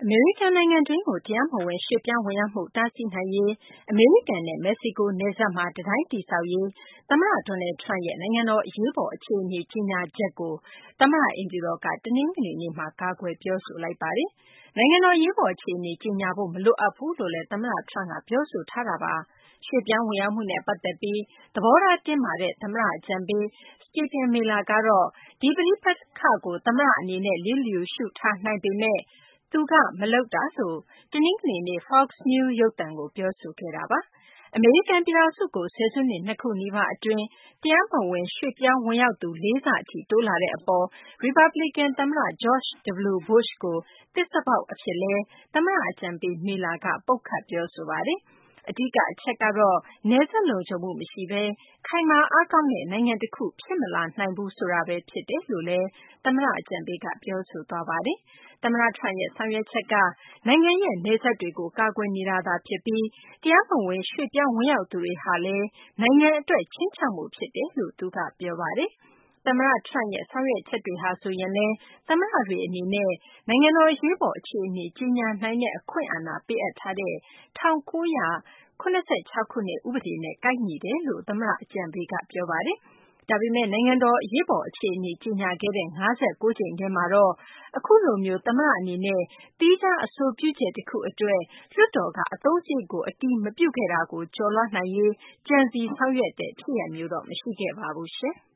အမေရိကန်နိုင်ငံတွင်းကိုတရားမဝင်ရွှေ့ပြောင်းဝင်ရောက်မှုတားဆီးနိုင်ရေးအမေရိကန်နဲ့မက္ကဆီကိုနယ်စပ်မှာတံတိုင်းတည်ဆောက်ရေးသမ္မတ Donald Trump ရဲ့နိုင်ငံတော်အရေးပေါ်အခြေအနေကြေညာချက်ကိုသမ္မတအိမ်ဖြူတော်ကတနင်္ဂနွေနေ့မှာကာကွယ်ပြောဆိုလိုက်ပါတယ်။နိုင်ငံတော်အရေးပေါ်အခြေအနေကြေညာဖို့မလိုအပ်ဘူးလို့လည်းသမ္မတ Trump ကပြောဆိုထားတာပါ။ရွှေ့ပြောင်းဝင်ရောက်မှုနဲ့ပတ်သက်ပြီးသဘောထားတင်းမာတဲ့သမ္မတအကြံပေး Stephen Miller ကတော့ဒီပဋိပက္ခကိုသမ္မတအနေနဲ့လျစ်လျူရှုထားနိုင်ပေမယ့်သူကမလုပ်တာလို့တနင်္ဂနွေနေ့ Fox News ရုပ်သံကိုပြောဆိုခဲ့တာပါ။အမေရိကန်ပြည်ထောင်စုကိုဆယ်စုနှစ် 2 ခုနီးပါးအတွင်းတရားမဝင်ရွှေ့ပြောင်းဝင်ရောက်သူ ၄ ဆအထိတိုးလာတဲ့အပေါ်ရီပတ်ဘလီကန်သမ္မတ George W. Bush ကိုသစ္စာဖောက်အဖြစ်လည်းသမ္မတအကြံပေး Miller ကပုတ်ခတ်ပြောဆိုပါတယ်။အဓိကအချက်ကတော့နယ်စပ်လုံခြုံမှုမရှိဘဲခိုင်မာအားကောင်းတဲ့နိုင်ငံတခုဖြစ်မလာနိုင်ဘူးဆိုတာပဲဖြစ်တယ်လို့လည်းသမ္မတအကြံပေးကပြောဆိုသွားပါတယ်။သမ္မတ Trump ရဲ့ဆောင်ရွက်ချက်ကနိုင်ငံရဲ့နယ်စပ်တွေကိုကာကွယ်နေတာသာဖြစ်ပြီးတရားမဝင်ရွှေ့ပြောင်းဝင်ရောက်သူတွေဟာလည်းနိုင်ငံအတွက်ခြိမ်းခြောက်မှုဖြစ်တယ်လို့သူကပြောပါတယ်။သမ္မတ Trump ရဲ့ဆောင်ရွက်ချက်တွေဟာဆိုရင်လည်းသမ္မတတွေအနေနဲ့နိုင်ငံတော်အရေးပေါ်အခြေအနေကြေညာနိုင်တဲ့အခွင့်အာဏာပေးအပ်ထားတဲ့1976 ခုနှစ်ဥပဒေနဲ့ကိုက်ညီတယ်လို့သမ္မတအကြံပေးကပြောပါတယ်။ဒါပေမယ့်နိုင်ငံတော်အရေးပေါ်အခြေအနေကြေညာခဲ့တဲ့59ကြိမ်ထဲမှာတော့အခုလိုမျိုးသမ္မတအနေနဲ့သီးခြားအဆိုပြုချက်တခုအတွက်လွှတ်တော်ကအသုံးစရိတ်ကိုအတည်မပြုခဲ့တာကိုကျော်လွှားနိုင်ရေးကြံစည်ဆောင်ရွက်တဲ့ဖြစ်ရပ်မျိုးတော့မရှိခဲ့ပါဘူး။